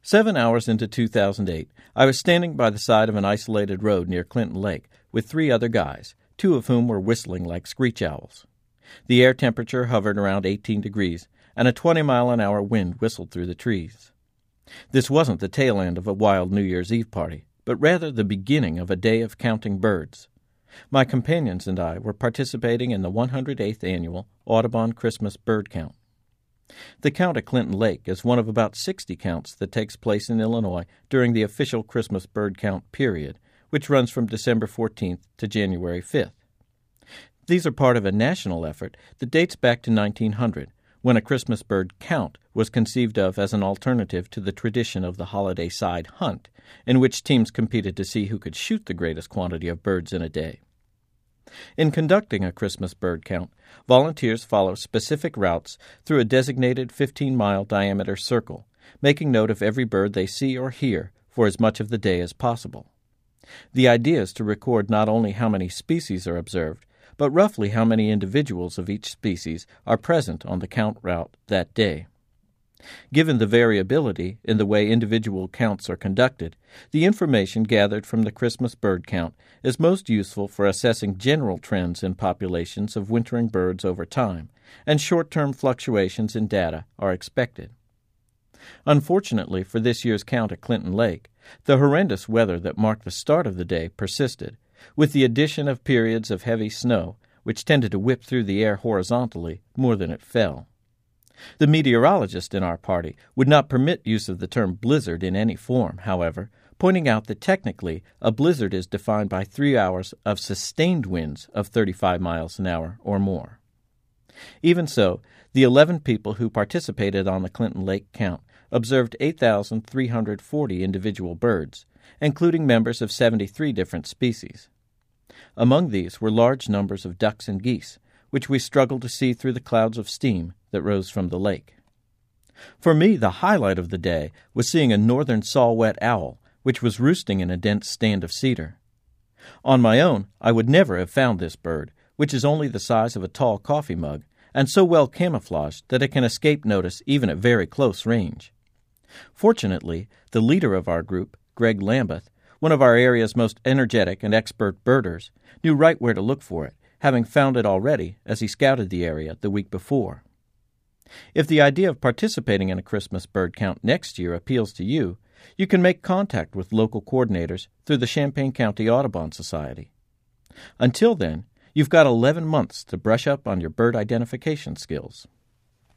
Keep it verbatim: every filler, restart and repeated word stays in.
Seven hours into two thousand eight, I was standing by the side of an isolated road near Clinton Lake with three other guys, two of whom were whistling like screech owls. The air temperature hovered around eighteen degrees, and a twenty-mile-an-hour wind whistled through the trees. This wasn't the tail end of a wild New Year's Eve party, but rather the beginning of a day of counting birds. My companions and I were participating in the one hundred eighth Annual Audubon Christmas Bird Count. The count at Clinton Lake is one of about sixty counts that takes place in Illinois during the official Christmas bird count period, which runs from December fourteenth to January fifth. These are part of a national effort that dates back to nineteen hundred, when a Christmas bird count was conceived of as an alternative to the tradition of the holiday side hunt, in which teams competed to see who could shoot the greatest quantity of birds in a day. In conducting a Christmas bird count, volunteers follow specific routes through a designated fifteen-mile diameter circle, making note of every bird they see or hear for as much of the day as possible. The idea is to record not only how many species are observed, but roughly how many individuals of each species are present on the count route that day. Given the variability in the way individual counts are conducted, the information gathered from the Christmas bird count is most useful for assessing general trends in populations of wintering birds over time, and short-term fluctuations in data are expected. Unfortunately for this year's count at Clinton Lake, the horrendous weather that marked the start of the day persisted, with the addition of periods of heavy snow, which tended to whip through the air horizontally more than it fell. The meteorologist in our party would not permit use of the term blizzard in any form, however, pointing out that technically a blizzard is defined by three hours of sustained winds of thirty-five miles an hour or more. Even so, the eleven people who participated on the Clinton Lake count observed eight thousand three hundred forty individual birds, including members of seventy-three different species. Among these were large numbers of ducks and geese, which we struggled to see through the clouds of steam that rose from the lake. For me, the highlight of the day was seeing a northern saw-whet owl, which was roosting in a dense stand of cedar. On my own, I would never have found this bird, which is only the size of a tall coffee mug, and so well camouflaged that it can escape notice even at very close range. Fortunately, the leader of our group, Greg Lambeth, one of our area's most energetic and expert birders, knew right where to look for it, having found it already as he scouted the area the week before. If the idea of participating in a Christmas bird count next year appeals to you, you can make contact with local coordinators through the Champaign County Audubon Society. Until then, you've got eleven months to brush up on your bird identification skills.